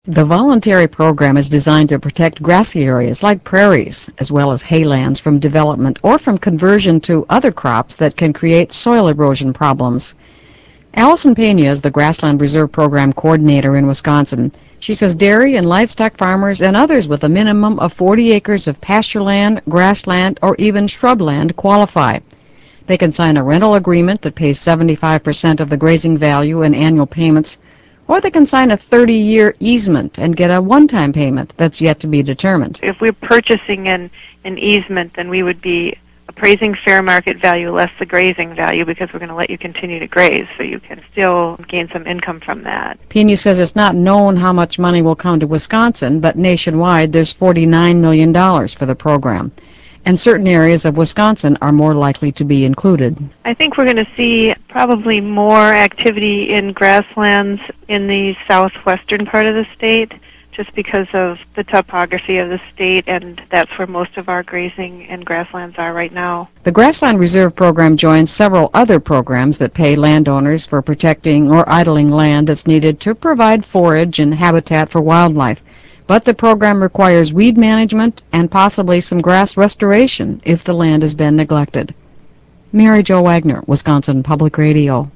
The voluntary program is designed to protect grassy areas like prairies, as well as haylands from development or from conversion to other crops that can create soil erosion problems. Allison Pena is the Grassland Reserve Program coordinator in Wisconsin. She says dairy and livestock farmers and others with a minimum of 40 acres of pasture land, grassland, or even shrubland qualify. They can sign a rental agreement that pays 75% of the grazing value in annual payments, or they can sign a 30-year easement and get a one-time payment that's yet to be determined. If we're purchasing an easement, then we would be appraising fair market value less the grazing value, because we're going to let you continue to graze, so you can still gain some income from that. Pena says it's not known how much money will come to Wisconsin, but nationwide there's $49 million for the program. And certain areas of Wisconsin are more likely to be included. I think we're going to see probably more activity in grasslands in the southwestern part of the state, just because of the topography of the state, and that's where most of our grazing and grasslands are right now. The Grassland Reserve Program joins several other programs that pay landowners for protecting or idling land that's needed to provide forage and habitat for wildlife. But the program requires weed management and possibly some grass restoration if the land has been neglected. Mary Jo Wagner, Wisconsin Public Radio.